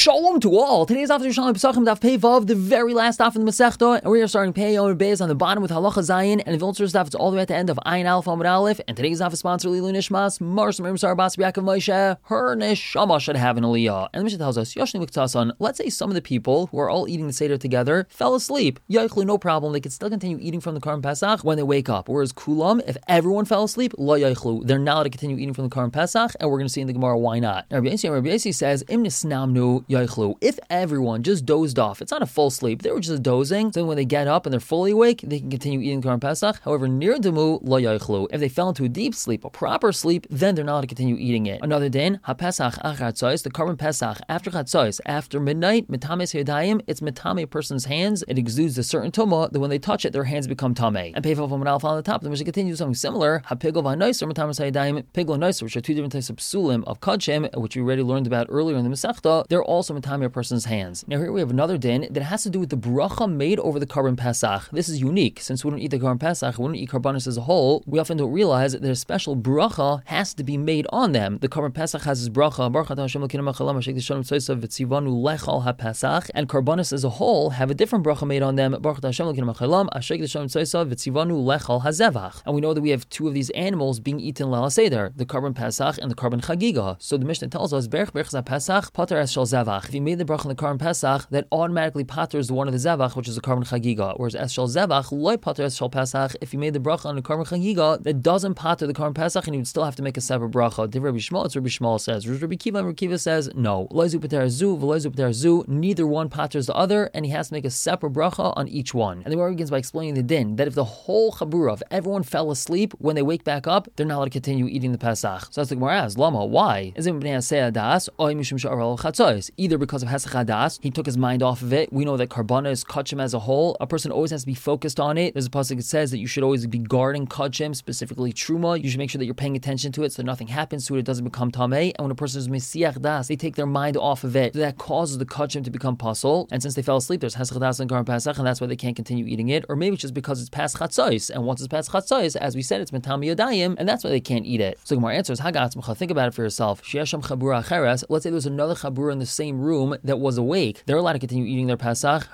Shalom to all. Today's after Shalom Pesachim Daf Pei Vav, the very last daf in the Masechta, and we are starting Pei Yom Beis on the bottom with Halacha Zayin, and the Viltzer daf is all the way at the end of Ayin Aleph Amud Aleph. And today's daf is sponsored Lilu Nishmas Mars Miriam Sar Bas Yaakov Moshe. Her neshama should have an aliyah. And the Mishnah tells us, Yoshni Miktasan. Let's say some of the people who are all eating the Seder together fell asleep. Yaichlu, no problem. They can still continue eating from the Karban Pesach when they wake up. Whereas Kulam, if everyone fell asleep, lo yaichlu, they're not allowed to continue eating from the Karban Pesach. And we're going to see in the Gemara why not. Now, Rabbi Yossi says, Im nisnamnu yaichlu. If everyone just dozed off, it's not a full sleep, they were just dozing, so then when they get up and they're fully awake, they can continue eating Karban Pesach. However, near Demu, lo yaichlu. If they fell into a deep sleep, a proper sleep, then they're not allowed to continue eating it. Another din, ha-pesach achar tzos, the Karban Pesach, after chatzos, after midnight, mitames yadayim, it's mitame a person's hands, it exudes a certain tumah that when they touch it, their hands become tameh. And Peivav Amud Aleph on the top, the Mishnah continues something similar, ha-pigel v'ha-noiser, mitames yadayim, pigel and noiser, which are two different types of psulim of kachim, which we already learned about earlier in the Masechta, they're also mitame a person's hands. Now here we have another din that has to do with the bracha made over the Karban Pesach. This is unique. Since we don't eat the Karban Pesach, we don't eat Karbanis as a whole, we often don't realize that a special bracha has to be made on them. The Karban Pesach has this bracha, and Karbanis as a whole have a different bracha made on them, and we know that we have two of these animals being eaten Leil Seder, the Karban Pesach and the Karban Chagiga. So the Mishnah tells us, if you made the bracha on the Karban Pesach, that automatically paters the one of the Zevach, which is the Karban Chagiga. Whereas Es Shel Zevach, loy pater Es Shel Pesach, if you made the bracha on the Karban Chagiga, that doesn't pater the Karban Pesach, and you would still have to make a separate bracha. Divrei Rabbi Shmuel, it's Rabbi Shmuel says. Rabbi Kiva says, no. Loizu pater zu, v'loizu pater zu, neither one paters the other, and he has to make a separate bracha on each one. And the Gemara begins by explaining the din, that if the whole Chabura, if everyone fell asleep, when they wake back up, they're not allowed to continue eating the Pesach. So that's the Gemara asks, Lama, why? Either because of Hesach Hadas, he took his mind off of it. We know that Karbanis, Kachim as a whole, a person always has to be focused on it. There's a pasuk that says that you should always be guarding Kachim, specifically Truma. You should make sure that you're paying attention to it so nothing happens to it, it doesn't become Tameh. And when a person is Mesiach Das, they take their mind off of it. So that causes the Kachim to become puzzle. And since they fell asleep, there's Hesach Hadas and Karban Pesach, and that's why they can't continue eating it. Or maybe it's just because it's past Chatzos. And once it's past Chatzos, as we said, it's Metami Yodayim, and that's why they can't eat it. So Gemara answers, Hagatzmacha, think about it for yourself. Shiasham Chabura Acheres, let's say there's another Chabura in the same room that was awake. They're allowed to continue eating their Pesach.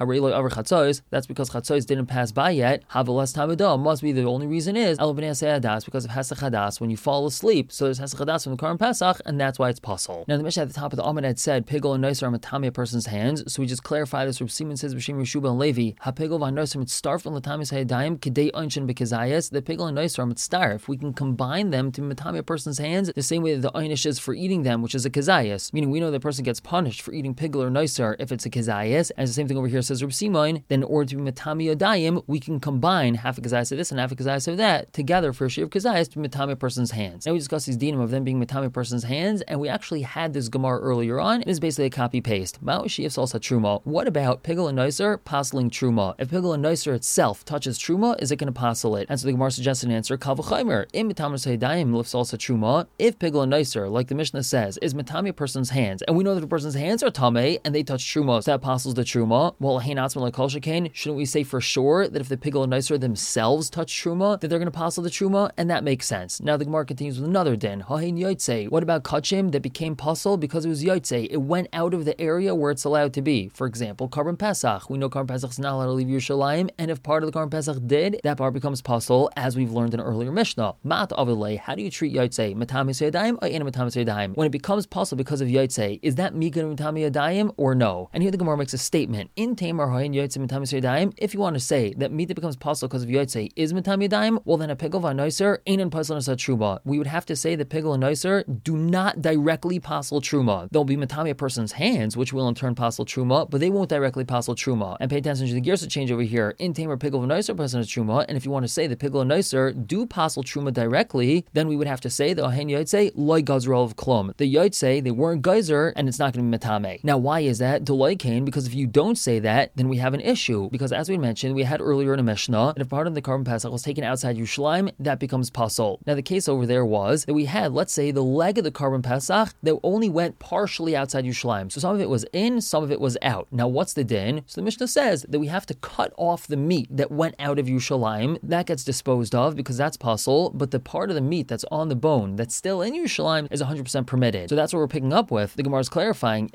That's because Chatzos didn't pass by yet. Havalas Tamadah must be the only reason is because of Hesach Hadas when you fall asleep. So there's Hesach Hadas from the Karban Pesach, and that's why it's puzzle. Now the Mishnah at the top of the Amud had said pigel and noiser are matami a person's hands. So we just clarify this. Rabbi Simon says B'Shem Yeshuba and Levi hapigel v'hanoiser mitzarf and latamis hayadayim kedei einshin bekazayas. The pigel and noiser are mitzarf. We can combine them to matami a person's hands the same way that the einish is for eating them, which is a kazayas. Meaning we know the person gets punished for eating pigel or noiser if it's a kazayas. And the same thing over here says Rabbi Simon. Then in order to be matami yadayim, we can combine half a kazayas of this and half a kazayas of that together for a share of kazayas to be matami a person's hands. Now we discussed these dinim of them being matami a person's hands, and we actually had this Gemara earlier on. It is basically a copy paste. Ma'u shi'if salsa truma. What about pigel and noiser passing truma? If pigel and noiser itself touches truma, is it going to passel it? And so the Gemara suggests an answer. Kal v'chaimer im mitamis hayadayim lif salsa truma. If pigel and noiser, like the Mishnah says, is matami a person's hands, and we know that a person's hands are tamei and they touch truma, so that passels the truma. Well, hein atzma like kol shekain, shouldn't we say for sure that if the pigel and noiser themselves touch truma, that they're going to passel the truma? And that makes sense. Now the Gemara continues with another din. Hahin yotze. What about kachim that became puzzle because it was yotze? It went out of the area where it's allowed to be. For example, Karban Pesach. We know Karban Pesach is not allowed to leave Yerushalayim, and if part of the Karban Pesach did, that part becomes puzzle, as we've learned in earlier Mishnah. Mat avilei. How do you treat yotze? Matamis yadayim or ena matamis yadayim? When it becomes puzzle because of yotze, is that mikan matami yadayim or no? And here the Gemara makes a statement. In Tamar hayin yotze matamis yadayim. If you want to say that meat that becomes puzzle because of yotze is matami yadayim, well then a pigel v'anoiser ain't in puzzle and truma. We would have to say that pigel and noiser do not directly passel truma. They'll be matami a person's hands, which will in turn passel truma, but they won't directly passel truma. And pay attention to the gears to change over here. In Tamer pigel and noiser passel truma, and if you want to say that pigel and noiser do passel truma directly, then we would have to say the ohen yotze loy gazral of klum. The yotze they weren't geyser, and it's not going to be matame. Now why is that? Deloy kain, because if you don't say that, then we have an issue. Because as we mentioned, we had earlier in a Mishnah, that if part of the Karban Pesach was taken outside Yerushalayim, that becomes puzzle. Now the case over there was that we had, let's say, the leg of the Karban Pesach that only went partially outside Yerushalayim. So some of it was in, some of it was out. Now what's the din? So the Mishnah says that we have to cut off the meat that went out of Yerushalayim. That gets disposed of because that's puzzle, but the part of the meat that's on the bone that's still in Yerushalayim is 100% permitted. So that's what we're picking up with. The Gemara is clarifying, if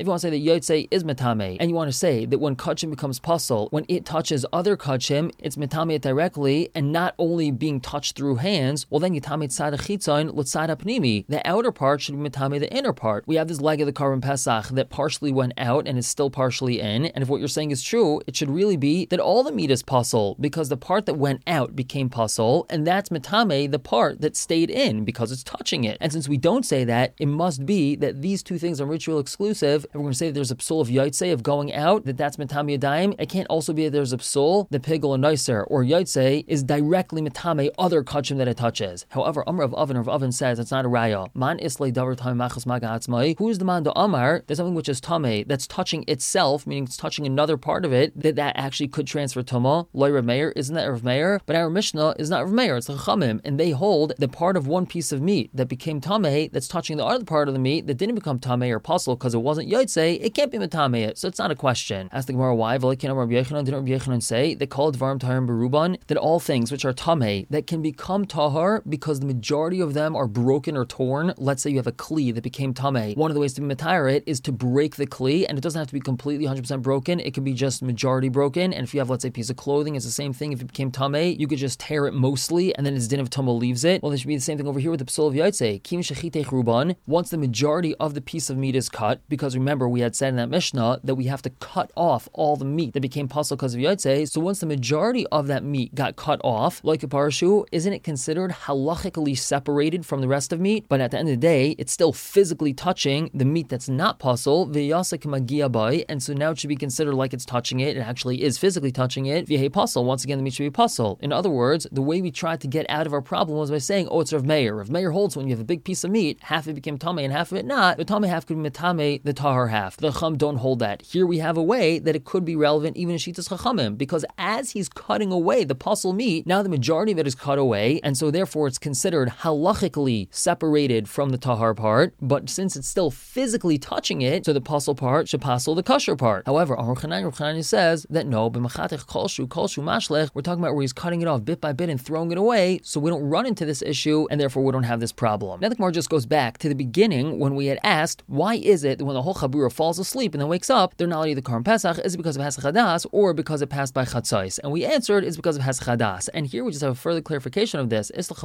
If you want to say that Yotze is Metame, and you want to say that when Kachim becomes Pasul, when it touches other Kachim, it's Metame directly, and not only being touched through hands, well then Yitame Tzad HaChitzon L'Tzad HaPnimi. The outer part should be Metame the inner part. We have this leg of the Karban Pesach that partially went out and is still partially in, and if what you're saying is true, it should really be that all the meat is Pasul, because the part that went out became Pasul, and that's Metame, the part that stayed in, because it's touching it. And since we don't say that, it must be that these two things are ritual exclusive, and we're going to say that there's a psul of Yotze, of going out, that's Metame Yadayim. It can't also be that there's a psul, the Pigel and Noiser, or Yotze, is directly Metame other Kachim that it touches. However, Amr of Oven says it's not a raya. Man islay davar tam machas maga atzmai. Who is the man to Amar? There's something which is tame, that's touching itself, meaning it's touching another part of it, that actually could transfer tuma. Loy Rav Meir, isn't that Rav Meir? But our Mishnah is not Rav Meir, it's the Chachamim, and they hold the part of one piece of meat that became tame, that's touching the other part of the meat that didn't become tame or pasul because it wasn't Yotze, it can't be metame, so it's not a question. Ask the Gemara why. Didn't Rabbi Yechanan say they called Dvarim Taharim Beruban, that all things which are tame that can become tahar because the majority of them are broken or torn. Let's say you have a kli that became tame. One of the ways to metire it is to break the kli, and it doesn't have to be completely 100% broken. It could be just majority broken. And if you have, let's say, a piece of clothing, it's the same thing. If it became tame, you could just tear it mostly, and then its din of tumah leaves it. Well, there should be the same thing over here with the psul of Yotze. Kim shechitech ruban. Once the majority of the piece of meat is cut, because remember we had said in that Mishnah that we have to cut off all the meat that became pasul because of Yotze. So once the majority of that meat got cut off, like a parashu, isn't it considered halachically separated from the rest of meat? But at the end of the day, it's still physically touching the meat that's not pasul, v'yasek magia by, and so now it should be considered like it's touching it. It actually is physically touching it. V'yehei pasul. Once again, the meat should be pasul. In other words, the way we tried to get out of our problem was by saying, oh, it's Rav Meir. Rav Meir holds when you have a big piece of meat, half of it became tamei and half of it not. The tamei half could be metame, the tahar half. The Chacham don't hold that. Here we have a way that it could be relevant even in Shitas Chachamim, because as he's cutting away the pasul meat, now the majority of it is cut away, and so therefore it's considered halachically separated from the tahar part, but since it's still physically touching it, so the pasul part should pasul the kosher part. However, Rav Chananya says that no, b'machatech kolshu mashlech, we're talking about where he's cutting it off bit by bit and throwing it away, so we don't run into this issue, and therefore we don't have this problem. Now the Gemara just goes back to the beginning when we had asked, why is it that when the whole chabura falls asleep and then wakes up, they're not eating the Karban Pesach? Is it because of Hesach Hadas or because it passed by Chatzos? And we answered, it's because of Hesach Hadas. And here we just have a further clarification of this. What's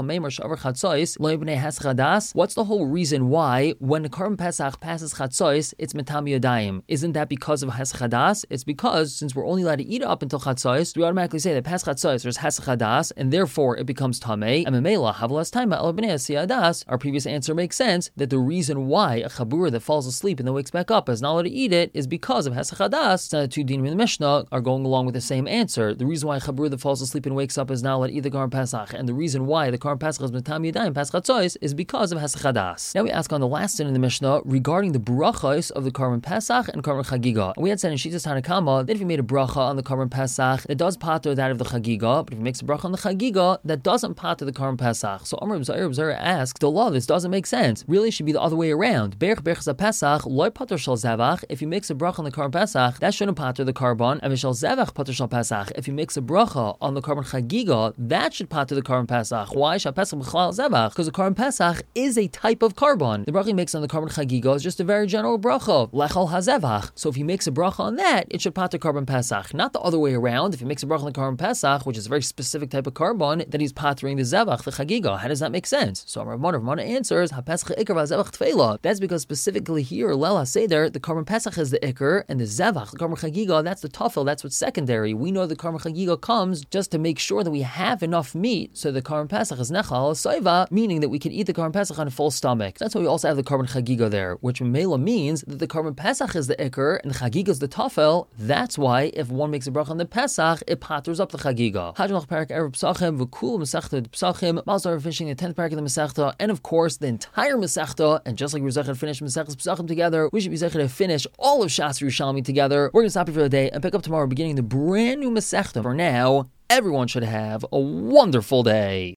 the whole reason why when the Karban Pesach passes Chatzos, it's Metam Yadayim? Isn't that because of Hesach Hadas? It's because since we're only allowed to eat it up until Chatzos, we automatically say that past Chatzos there's Hesach Hadas, and therefore it becomes Tamei. And Memela Havlas Taima Al Bnei Siyadas. Our previous answer makes sense that the reason why a chabura that falls asleep and then wakes back up is not allowed to eat it is because of Hesach Hadas. So the two dinim in the Mishnah are going along with the same answer. The reason why a chabura that falls asleep and wakes up is not allowed to eat the Karban Pesach, and the reason why the Karban Pesach is Metam Yadayim past Chatzos is because of Hesach Hadas. Now we ask on the last din in the Mishnah regarding the brachos of the Karban Pesach and Karban Chagiga. And we had said in Shitas Tanakama that if you made a bracha on the Karban Pesach, it does pater that of the Chagiga, but if you makes a bracha on the Chagiga, that doesn't pater the Karban Pesach. So Amr Zara asks, the law, this doesn't make sense. Really, it should be the other way around. Berch Pesach, loy pater shal zevach. If you makes a bracha on the Karban Pesach, that shouldn't pater the Karban. And shal zevach pater shal Pesach. If you makes a bracha on the Karban Chagiga, that should pater the Karban Pesach. Why? Shal Pesach b'chlal zevach. Because the Karban Pesach is a type of Karban. The bracha he makes on the Karban Chagiga is just a very general bracha, lechal hazevach. So if he makes a bracha on that, it should pater Karban Pesach, not the other way around. If he makes a bracha on the Karban Pesach, which is a very specific type of Karban, then he's patering the zevach, the Chagiga. How does that make sense? So Rav Mana answers, HaPesach ikar v'zevach tefela. That's because specifically here, Leil HaSeder, the Karban Pesach is the ikar, and the zevach, the Karban Chagiga, that's the tafel, that's what's secondary. We know the Karban Chagiga comes just to make sure that we have enough meat, so the Karban Pesach is nechal soiva, meaning that we can eat the Karban Pesach on a full stomach. That's why we also have the Karban Chagiga there, which Mela means that the Karban Pesach is the ikar, and the Chagiga is the tafel. That's why if one makes a bracha on the Pesach, it patters up the Chagiga. Hajjamach Parak Erev Pesachim, V'kul Masechta Pesachim, Malzar finishing the 10th parak of the Masechta, and of course the entire Masechta. And just like we're Zechah to finish Masechtas Pesachim together, we should be Zechah to finish all of Shas Yerushalmi together. We're going to stop here for the day and pick up tomorrow, beginning the brand new Masechta. For now, everyone should have a wonderful day.